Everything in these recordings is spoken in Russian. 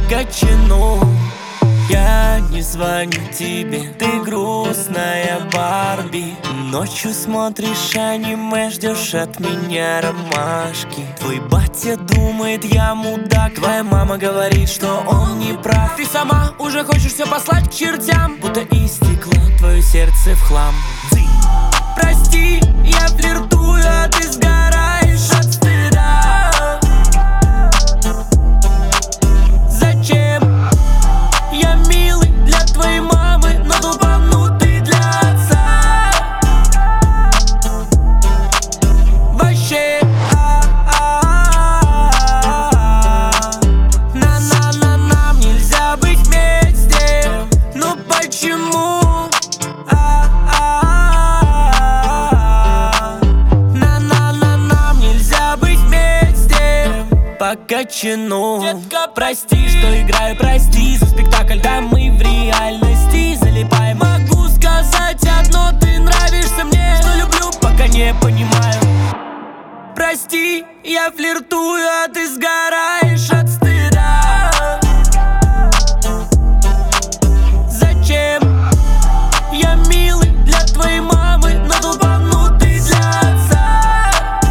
качану. Я не звоню тебе, ты грустная Барби. Ночью смотришь аниме, ждешь от меня ромашки. Твой батя думает, я мудак, твоя мама говорит, что он не прав. Ты сама уже хочешь все послать к чертям, будто истекло твое сердце в хлам. Прости, я флиртую, а ты сгораешь от стыда. Зачем? Я милый для твоей мамы, но долбанутый для отца. Вообще нам нельзя быть вместе. Ну почему? Нам нельзя быть вместе. По качану. Детка, прости, что играю, прости за спектакль. Да мы в реальности залипаем. Могу сказать одно, ты нравишься мне. Что люблю, пока не понимаю. Прости, я флиртую, а ты сгораешь от стыда. Зачем? Я милый для твоей мамы, но долбанутый для отца.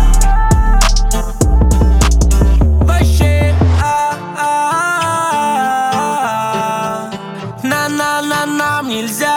Вообще нам нельзя